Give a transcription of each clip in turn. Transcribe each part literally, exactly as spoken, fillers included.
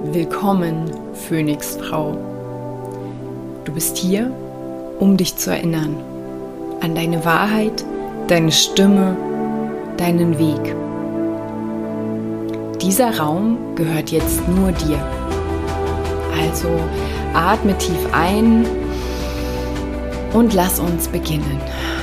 Willkommen, Phönixfrau. Du bist hier, um dich zu erinnern an deine Wahrheit, deine Stimme, deinen Weg. Dieser Raum gehört jetzt nur dir. Also atme tief ein und lass uns beginnen.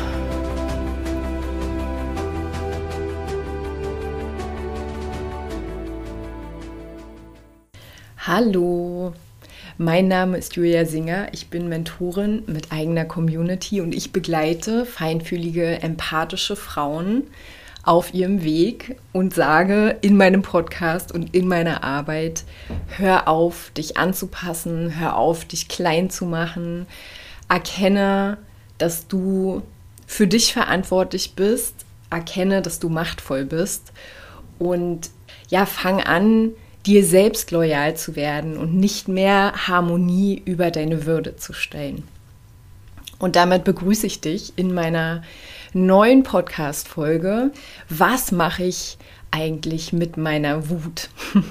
Hallo, mein Name ist Julia Singer, ich bin Mentorin mit eigener Community und ich begleite feinfühlige, empathische Frauen auf ihrem Weg und sage in meinem Podcast und in meiner Arbeit, hör auf, dich anzupassen, hör auf, dich klein zu machen, erkenne, dass du für dich verantwortlich bist, erkenne, dass du machtvoll bist und ja, fang an, dir selbst loyal zu werden und nicht mehr Harmonie über deine Würde zu stellen. Und damit begrüße ich dich in meiner neuen Podcast-Folge. Was mache ich eigentlich mit meiner Wut?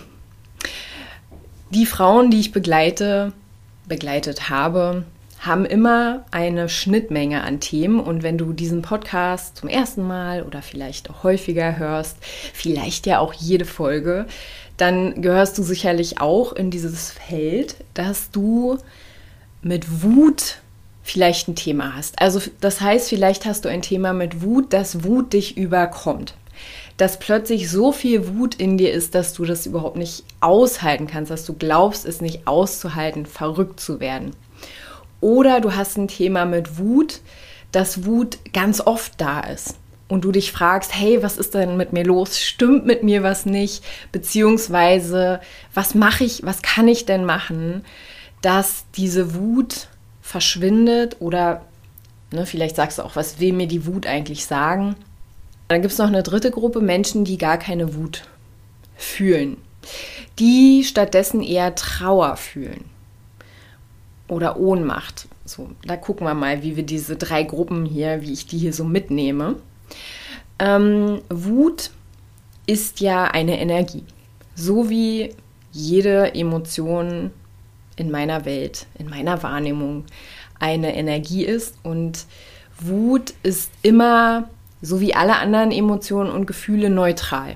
Die Frauen, die ich begleite, begleitet habe, haben immer eine Schnittmenge an Themen. Und wenn du diesen Podcast zum ersten Mal oder vielleicht auch häufiger hörst, vielleicht ja auch jede Folge, dann gehörst du sicherlich auch in dieses Feld, dass du mit Wut vielleicht ein Thema hast. Also das heißt, vielleicht hast du ein Thema mit Wut, dass Wut dich überkommt. Dass plötzlich so viel Wut in dir ist, dass du das überhaupt nicht aushalten kannst, dass du glaubst, es nicht auszuhalten, verrückt zu werden. Oder du hast ein Thema mit Wut, dass Wut ganz oft da ist. Und du dich fragst, hey, was ist denn mit mir los? Stimmt mit mir was nicht? Beziehungsweise, was mache ich, was kann ich denn machen, dass diese Wut verschwindet? Oder ne, vielleicht sagst du auch, was will mir die Wut eigentlich sagen? Dann gibt es noch eine dritte Gruppe Menschen, die gar keine Wut fühlen. Die stattdessen eher Trauer fühlen oder Ohnmacht. So, da gucken wir mal, wie wir diese drei Gruppen hier, wie ich die hier so mitnehme. Ähm, Wut ist ja eine Energie, so wie jede Emotion in meiner Welt, in meiner Wahrnehmung eine Energie ist. Und Wut ist immer, so wie alle anderen Emotionen und Gefühle, neutral.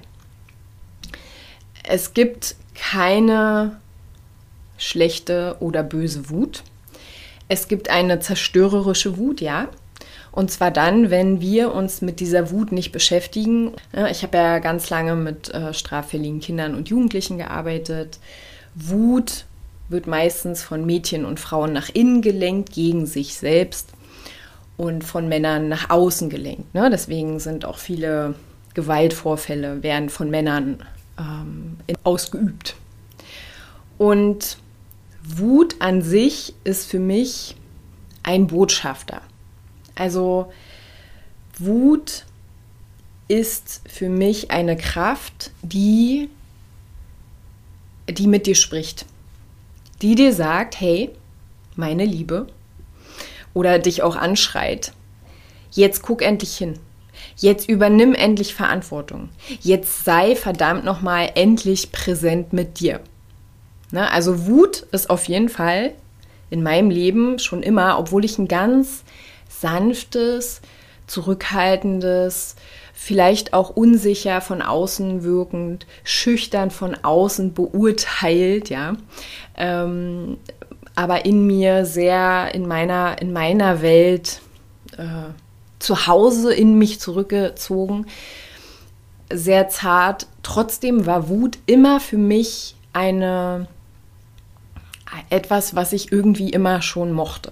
Es gibt keine schlechte oder böse Wut. Es gibt eine zerstörerische Wut, ja. Und zwar dann, wenn wir uns mit dieser Wut nicht beschäftigen. Ich habe ja ganz lange mit äh, straffälligen Kindern und Jugendlichen gearbeitet. Wut wird meistens von Mädchen und Frauen nach innen gelenkt, gegen sich selbst, und von Männern nach außen gelenkt. Ne? Deswegen sind auch viele Gewaltvorfälle, werden von Männern ähm, ausgeübt. Und Wut an sich ist für mich ein Botschafter. Also Wut ist für mich eine Kraft, die, die mit dir spricht. Die dir sagt, hey, meine Liebe, oder dich auch anschreit, jetzt guck endlich hin. Jetzt übernimm endlich Verantwortung. Jetzt sei verdammt nochmal endlich präsent mit dir. Ne? Also Wut ist auf jeden Fall in meinem Leben schon immer, obwohl ich ein ganz sanftes, zurückhaltendes, vielleicht auch unsicher von außen wirkend, schüchtern von außen beurteilt, ja, ähm, aber in mir sehr, in meiner, in meiner Welt äh, zu Hause in mich zurückgezogen, sehr zart. Trotzdem war Wut immer für mich eine, etwas, was ich irgendwie immer schon mochte.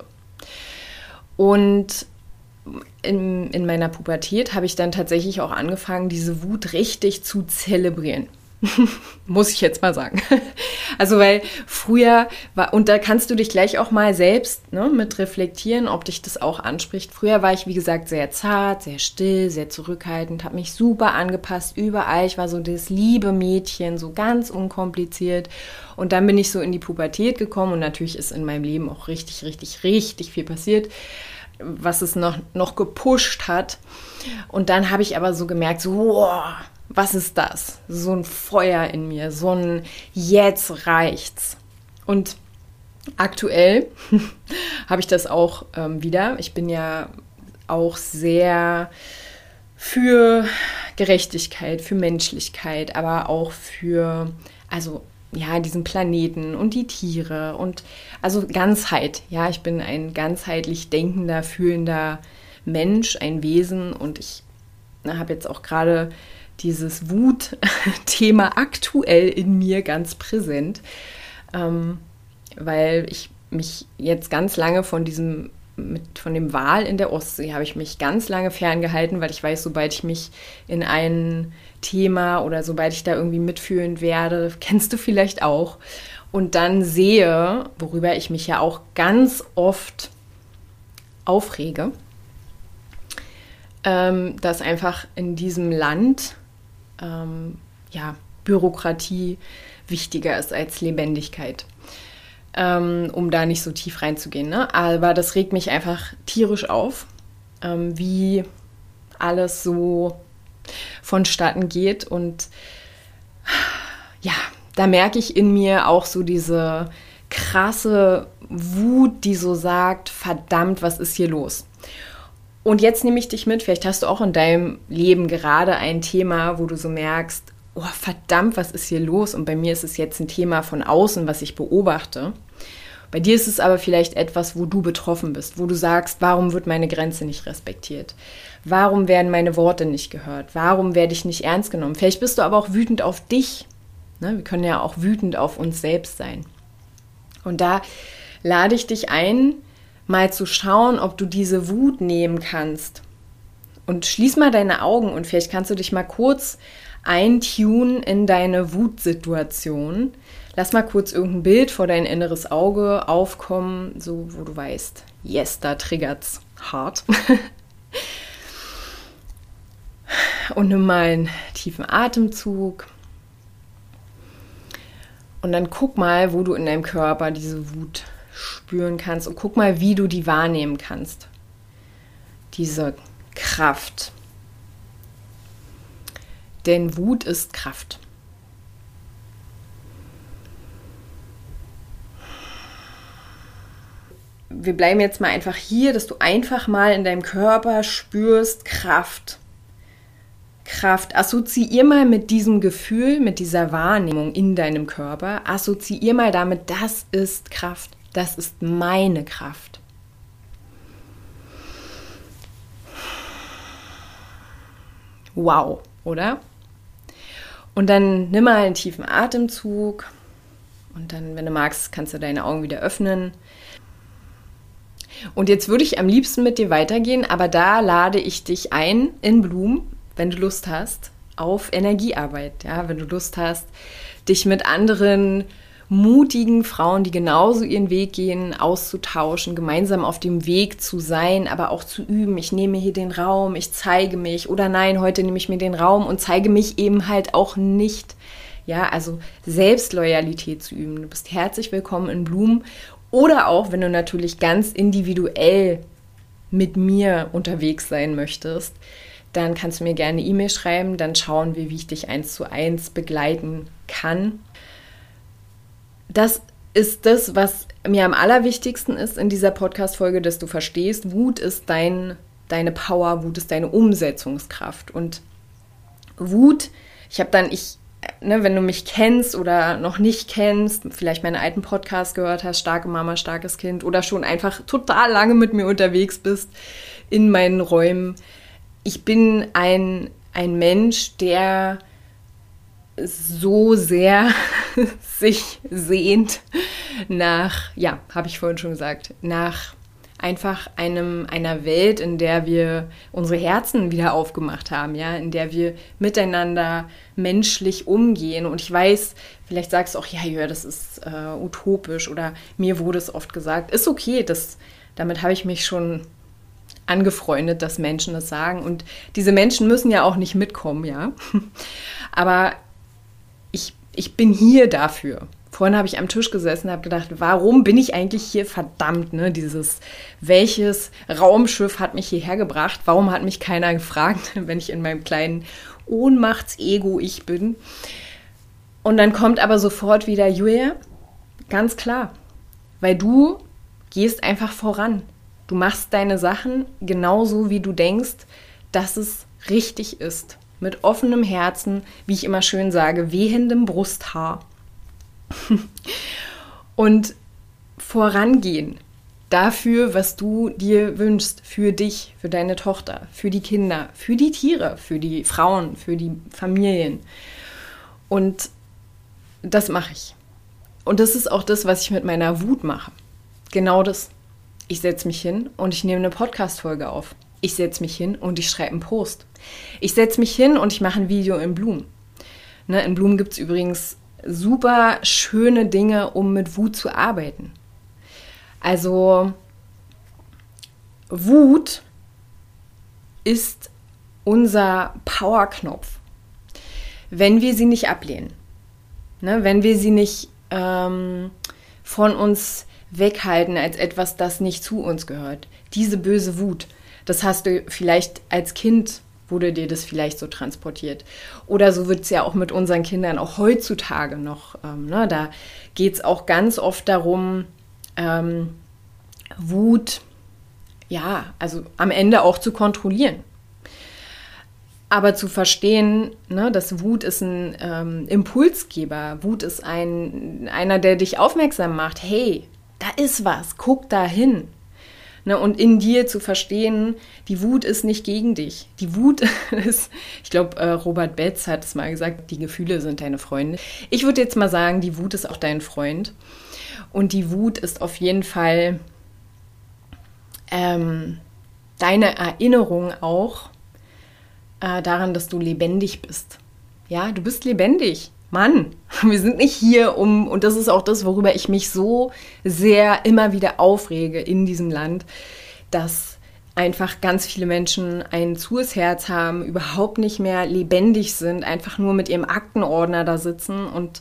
Und in, in meiner Pubertät habe ich dann tatsächlich auch angefangen, diese Wut richtig zu zelebrieren. Muss ich jetzt mal sagen. Also weil früher war, und da kannst du dich gleich auch mal selbst ne, mit reflektieren, ob dich das auch anspricht. Früher war ich, wie gesagt, sehr zart, sehr still, sehr zurückhaltend, habe mich super angepasst, überall. Ich war so das liebe Mädchen, so ganz unkompliziert. Und dann bin ich so in die Pubertät gekommen und natürlich ist in meinem Leben auch richtig, richtig, richtig viel passiert, was es noch, noch gepusht hat. Und dann habe ich aber so gemerkt, so, wow, was ist das? So ein Feuer in mir, so ein jetzt reicht's. Und aktuell habe ich das auch ähm, wieder. Ich bin ja auch sehr für Gerechtigkeit, für Menschlichkeit, aber auch für, also ja, diesen Planeten und die Tiere und also Ganzheit. Ja, ich bin ein ganzheitlich denkender, fühlender Mensch, ein Wesen und ich habe jetzt auch gerade dieses Wut-Thema aktuell in mir ganz präsent, ähm, weil ich mich jetzt ganz lange von diesem, mit, von dem Wal in der Ostsee habe ich mich ganz lange ferngehalten, weil ich weiß, sobald ich mich in ein Thema oder sobald ich da irgendwie mitfühlend werde, kennst du vielleicht auch, und dann sehe, worüber ich mich ja auch ganz oft aufrege, ähm, dass einfach in diesem Land ähm, ja, Bürokratie wichtiger ist als Lebendigkeit, ähm, um da nicht so tief reinzugehen. Ne? Aber das regt mich einfach tierisch auf, ähm, wie alles so vonstatten geht. Und ja, da merke ich in mir auch so diese krasse Wut, die so sagt, verdammt, was ist hier los? Und jetzt nehme ich dich mit, vielleicht hast du auch in deinem Leben gerade ein Thema, wo du so merkst, oh verdammt, was ist hier los? Und bei mir ist es jetzt ein Thema von außen, was ich beobachte. Bei dir ist es aber vielleicht etwas, wo du betroffen bist, wo du sagst, warum wird meine Grenze nicht respektiert? Warum werden meine Worte nicht gehört? Warum werde ich nicht ernst genommen? Vielleicht bist du aber auch wütend auf dich. Ne? Wir können ja auch wütend auf uns selbst sein. Und da lade ich dich ein, mal zu schauen, ob du diese Wut nehmen kannst. Und schließ mal deine Augen und vielleicht kannst du dich mal kurz eintunen in deine Wutsituation. Lass mal kurz irgendein Bild vor dein inneres Auge aufkommen, so wo du weißt, yes, da triggert's hart. Und nimm mal einen tiefen Atemzug. Und dann guck mal, wo du in deinem Körper diese Wut spüren kannst und guck mal, wie du die wahrnehmen kannst. Diese Kraft. Denn Wut ist Kraft. Wir bleiben jetzt mal einfach hier, dass du einfach mal in deinem Körper spürst Kraft. Kraft. Assoziier mal mit diesem Gefühl, mit dieser Wahrnehmung in deinem Körper, assoziier mal damit, das ist Kraft. Das ist meine Kraft. Wow, oder? Und dann nimm mal einen tiefen Atemzug und dann, wenn du magst, kannst du deine Augen wieder öffnen. Und jetzt würde ich am liebsten mit dir weitergehen, aber da lade ich dich ein in Bloom, wenn du Lust hast, auf Energiearbeit. Ja, wenn du Lust hast, dich mit anderen mutigen Frauen, die genauso ihren Weg gehen, auszutauschen, gemeinsam auf dem Weg zu sein, aber auch zu üben. Ich nehme hier den Raum, ich zeige mich, oder nein, heute nehme ich mir den Raum und zeige mich eben halt auch nicht. Ja, also Selbstloyalität zu üben. Du bist herzlich willkommen in Bloom. Oder auch, wenn du natürlich ganz individuell mit mir unterwegs sein möchtest, dann kannst du mir gerne eine E-Mail schreiben, dann schauen wir, wie ich dich eins zu eins begleiten kann. Das ist das, was mir am allerwichtigsten ist in dieser Podcast-Folge, dass du verstehst, Wut ist dein, deine Power, Wut ist deine Umsetzungskraft. Und Wut, ich habe dann, ich, ne, wenn du mich kennst oder noch nicht kennst, vielleicht meine alten Podcasts gehört hast, starke Mama, starkes Kind, oder schon einfach total lange mit mir unterwegs bist in meinen Räumen. Ich bin ein, ein Mensch, der so sehr sich sehnt nach, ja, habe ich vorhin schon gesagt, nach einfach einem, einer Welt, in der wir unsere Herzen wieder aufgemacht haben, ja, in der wir miteinander menschlich umgehen. Und ich weiß, vielleicht sagst du auch, ja, ja, das ist äh, utopisch oder mir wurde es oft gesagt. Ist okay, das, damit habe ich mich schon angefreundet, dass Menschen das sagen. Und diese Menschen müssen ja auch nicht mitkommen, ja. Aber ich, ich bin hier dafür. Vorhin habe ich am Tisch gesessen und habe gedacht, warum bin ich eigentlich hier? Verdammt, ne? Dieses, welches Raumschiff hat mich hierher gebracht? Warum hat mich keiner gefragt, wenn ich in meinem kleinen Ohnmachts-Ego ich bin. Und dann kommt aber sofort wieder, Julia, ganz klar, weil du gehst einfach voran. Du machst deine Sachen genauso, wie du denkst, dass es richtig ist. Mit offenem Herzen, wie ich immer schön sage, wehendem Brusthaar. Und vorangehen dafür, was du dir wünschst, für dich, für deine Tochter, für die Kinder, für die Tiere, für die Frauen, für die Familien. Und das mache ich. Und das ist auch das, was ich mit meiner Wut mache. Genau das. Ich setze mich hin und ich nehme eine Podcast-Folge auf. Ich setze mich hin und ich schreibe einen Post. Ich setze mich hin und ich mache ein Video in Bloom. Ne, in Bloom gibt es übrigens super schöne Dinge, um mit Wut zu arbeiten. Also Wut ist unser Powerknopf, wenn wir sie nicht ablehnen, ne, wenn wir sie nicht ähm, von uns weghalten als etwas, das nicht zu uns gehört. Diese böse Wut, das hast du vielleicht als Kind, wurde dir das vielleicht so transportiert. Oder so wird es ja auch mit unseren Kindern auch heutzutage noch. Ähm, ne? Da geht es auch ganz oft darum, ähm, Wut, ja, also am Ende auch zu kontrollieren. Aber zu verstehen, ne, dass Wut ist ein ähm, Impulsgeber. Wut ist ein, einer, der dich aufmerksam macht. Hey, da ist was, guck da hin. Ne, und in dir zu verstehen, die Wut ist nicht gegen dich. Die Wut ist, ich glaube, äh, Robert Betz hat es mal gesagt, die Gefühle sind deine Freunde. Ich würde jetzt mal sagen, die Wut ist auch dein Freund. Und die Wut ist auf jeden Fall ähm, deine Erinnerung auch äh, daran, dass du lebendig bist. Ja, du bist lebendig. Mann, wir sind nicht hier um, und das ist auch das, worüber ich mich so sehr immer wieder aufrege in diesem Land, dass einfach ganz viele Menschen ein zues Herz haben, überhaupt nicht mehr lebendig sind, einfach nur mit ihrem Aktenordner da sitzen und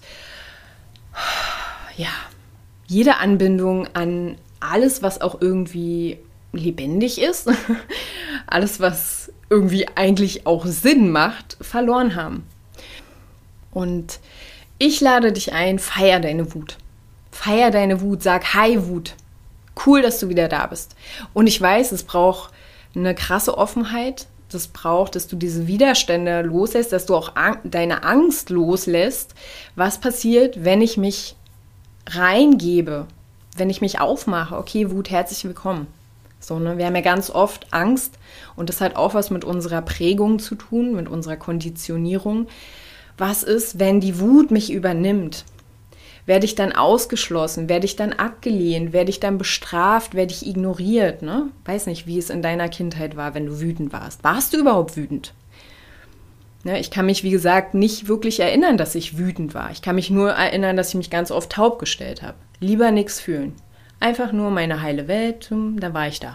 ja, jede Anbindung an alles, was auch irgendwie lebendig ist, alles, was irgendwie eigentlich auch Sinn macht, verloren haben. Und ich lade dich ein, feier deine Wut. Feier deine Wut, sag Hi Wut. Cool, dass du wieder da bist. Und ich weiß, es braucht eine krasse Offenheit. Das braucht, dass du diese Widerstände loslässt, dass du auch an- deine Angst loslässt. Was passiert, wenn ich mich reingebe, wenn ich mich aufmache? Okay, Wut, herzlich willkommen. So, ne? Wir haben ja ganz oft Angst und das hat auch was mit unserer Prägung zu tun, mit unserer Konditionierung. Was ist, wenn die Wut mich übernimmt? Werde ich dann ausgeschlossen? Werde ich dann abgelehnt? Werde ich dann bestraft? Werde ich ignoriert? Ne? Weiß nicht, wie es in deiner Kindheit war, wenn du wütend warst. Warst du überhaupt wütend? Ne, ich kann mich, wie gesagt, nicht wirklich erinnern, dass ich wütend war. Ich kann mich nur erinnern, dass ich mich ganz oft taub gestellt habe. Lieber nichts fühlen. Einfach nur meine heile Welt, dann war ich da.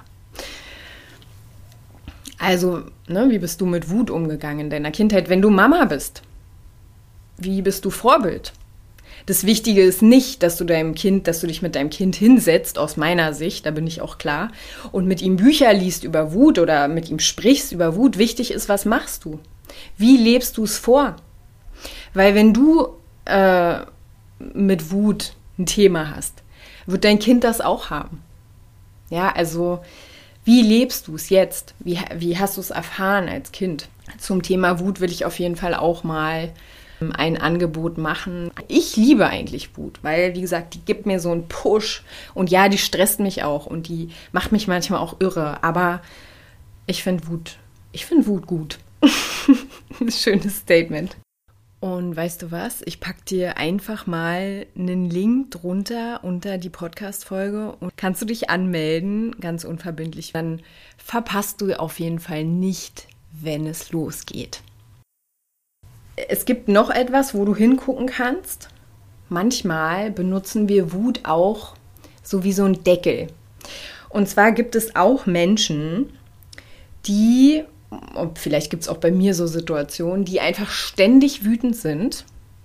Also, ne, wie bist du mit Wut umgegangen in deiner Kindheit, wenn du Mama bist? Wie bist du Vorbild? Das Wichtige ist nicht, dass du deinem Kind, dass du dich mit deinem Kind hinsetzt, aus meiner Sicht, da bin ich auch klar, und mit ihm Bücher liest über Wut oder mit ihm sprichst über Wut. Wichtig ist, was machst du? Wie lebst du es vor? Weil wenn du äh, mit Wut ein Thema hast, wird dein Kind das auch haben. Ja, also wie lebst du es jetzt? Wie, wie hast du es erfahren als Kind? Zum Thema Wut will ich auf jeden Fall auch mal ein Angebot machen. Ich liebe eigentlich Wut, weil, wie gesagt, die gibt mir so einen Push. Und ja, die stresst mich auch und die macht mich manchmal auch irre. Aber ich finde Wut, ich finde Wut gut. Ein schönes Statement. Und weißt du was? Ich packe dir einfach mal einen Link drunter unter die Podcast-Folge und kannst du dich anmelden, ganz unverbindlich. Dann verpasst du auf jeden Fall nicht, wenn es losgeht. Es gibt noch etwas, wo du hingucken kannst. Manchmal benutzen wir Wut auch so wie so ein Deckel. Und zwar gibt es auch Menschen, die, und vielleicht gibt es auch bei mir so Situationen, die einfach ständig wütend sind,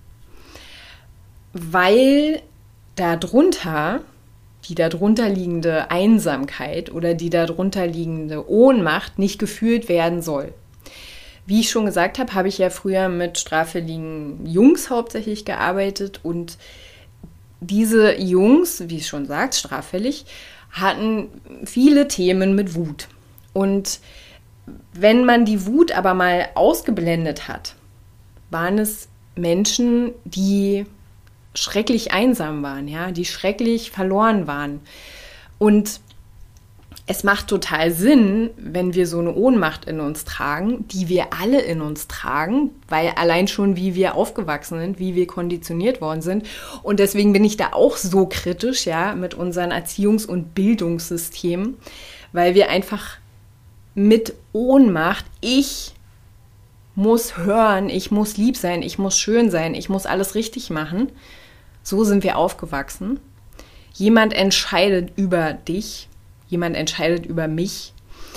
weil darunter, die darunter liegende Einsamkeit oder die darunter liegende Ohnmacht nicht gefühlt werden soll. Wie ich schon gesagt habe, habe ich ja früher mit straffälligen Jungs hauptsächlich gearbeitet und diese Jungs, wie es schon sagt, straffällig, hatten viele Themen mit Wut. Und wenn man die Wut aber mal ausgeblendet hat, waren es Menschen, die schrecklich einsam waren, ja, die schrecklich verloren waren. Und es macht total Sinn, wenn wir so eine Ohnmacht in uns tragen, die wir alle in uns tragen, weil allein schon wie wir aufgewachsen sind, wie wir konditioniert worden sind. Und deswegen bin ich da auch so kritisch, ja, mit unseren Erziehungs- und Bildungssystemen, weil wir einfach mit Ohnmacht, ich muss hören, ich muss lieb sein, ich muss schön sein, ich muss alles richtig machen. So sind wir aufgewachsen. Jemand entscheidet über dich. Jemand entscheidet über mich.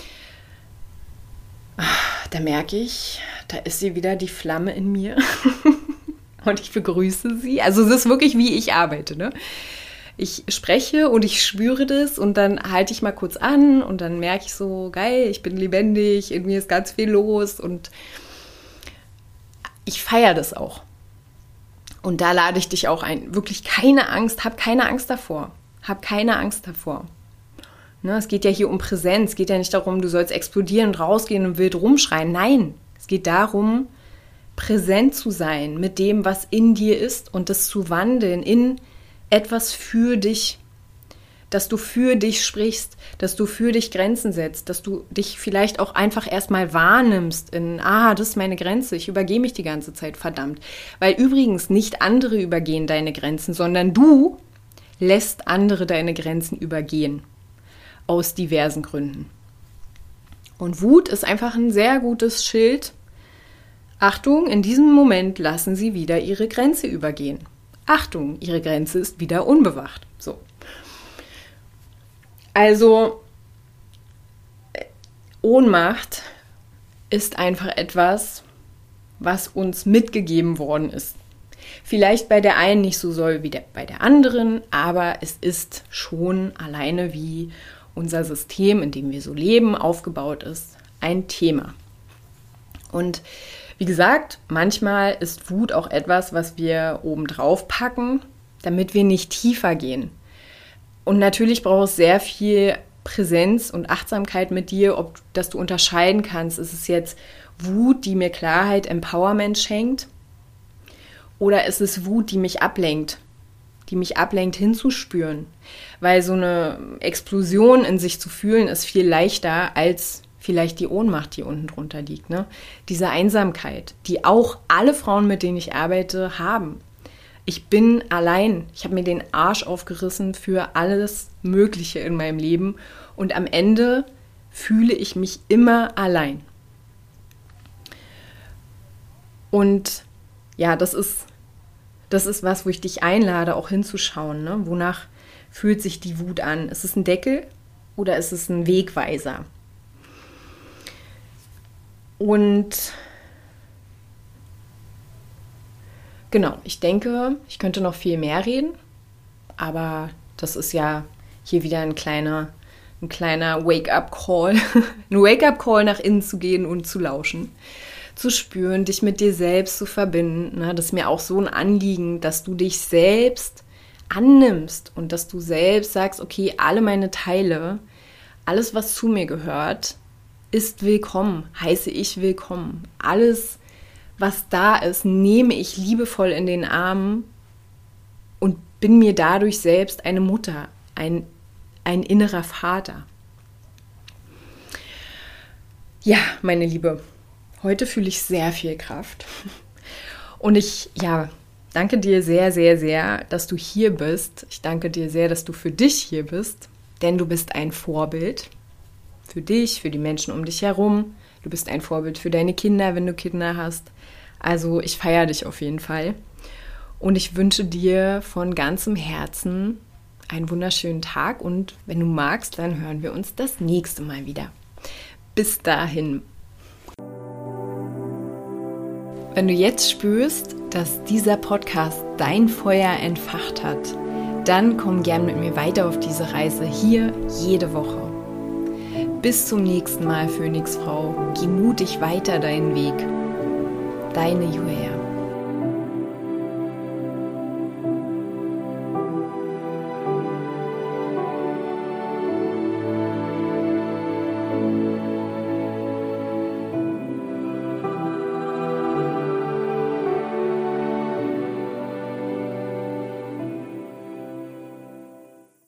Da merke ich, da ist sie wieder, die Flamme in mir. Und ich begrüße sie. Also es ist wirklich, wie ich arbeite, ne? Ich spreche und ich spüre das und dann halte ich mal kurz an und dann merke ich so, geil, ich bin lebendig, in mir ist ganz viel los und ich feiere das auch. Und da lade ich dich auch ein. Wirklich keine Angst, hab keine Angst davor. Hab keine Angst davor. Ne, es geht ja hier um Präsenz. Es geht ja nicht darum, du sollst explodieren und rausgehen und wild rumschreien. Nein, es geht darum, präsent zu sein mit dem, was in dir ist und das zu wandeln in etwas für dich. Dass du für dich sprichst, dass du für dich Grenzen setzt, dass du dich vielleicht auch einfach erstmal wahrnimmst in, ah, das ist meine Grenze, ich übergehe mich die ganze Zeit, verdammt. Weil übrigens nicht andere übergehen deine Grenzen, sondern du lässt andere deine Grenzen übergehen. Aus diversen Gründen. Und Wut ist einfach ein sehr gutes Schild. Achtung, in diesem Moment lassen sie wieder ihre Grenze übergehen. Achtung, ihre Grenze ist wieder unbewacht. So. Also, Ohnmacht ist einfach etwas, was uns mitgegeben worden ist. Vielleicht bei der einen nicht so soll wie der, bei der anderen, aber es ist schon alleine wie unser System, in dem wir so leben, aufgebaut ist, ein Thema. Und wie gesagt, manchmal ist Wut auch etwas, was wir obendrauf packen, damit wir nicht tiefer gehen. Und natürlich braucht es sehr viel Präsenz und Achtsamkeit mit dir, ob dass du unterscheiden kannst, ist es jetzt Wut, die mir Klarheit, Empowerment schenkt, oder ist es Wut, die mich ablenkt, die mich ablenkt hinzuspüren. Weil so eine Explosion in sich zu fühlen, ist viel leichter als vielleicht die Ohnmacht, die unten drunter liegt. Ne? Diese Einsamkeit, die auch alle Frauen, mit denen ich arbeite, haben. Ich bin allein. Ich habe mir den Arsch aufgerissen für alles Mögliche in meinem Leben. Und am Ende fühle ich mich immer allein. Und ja, das ist, das ist was, wo ich dich einlade, auch hinzuschauen. Ne? Wonach fühlt sich die Wut an? Ist es ein Deckel oder ist es ein Wegweiser? Und genau, ich denke, ich könnte noch viel mehr reden, aber das ist ja hier wieder ein kleiner, ein kleiner Wake-up-Call, ein Wake-up-Call nach innen zu gehen und zu lauschen, zu spüren, dich mit dir selbst zu verbinden. Ne? Das ist mir auch so ein Anliegen, dass du dich selbst annimmst und dass du selbst sagst, okay, alle meine Teile, alles, was zu mir gehört, ist willkommen, heiße ich willkommen. Alles, was da ist, nehme ich liebevoll in den Arm und bin mir dadurch selbst eine Mutter, ein, ein innerer Vater. Ja, meine Liebe, heute fühle ich sehr viel Kraft. Und ich, ja, danke dir sehr, sehr, sehr, dass du hier bist. Ich danke dir sehr, dass du für dich hier bist, denn du bist ein Vorbild. Für dich, für die Menschen um dich herum. Du bist ein Vorbild für deine Kinder, wenn du Kinder hast. Also ich feiere dich auf jeden Fall. Und ich wünsche dir von ganzem Herzen einen wunderschönen Tag. Und wenn du magst, dann hören wir uns das nächste Mal wieder. Bis dahin. Wenn du jetzt spürst, dass dieser Podcast dein Feuer entfacht hat, dann komm gern mit mir weiter auf diese Reise hier jede Woche. bis zum nächsten Mal, Phönixfrau. Geh mutig weiter deinen Weg. Deine Julia.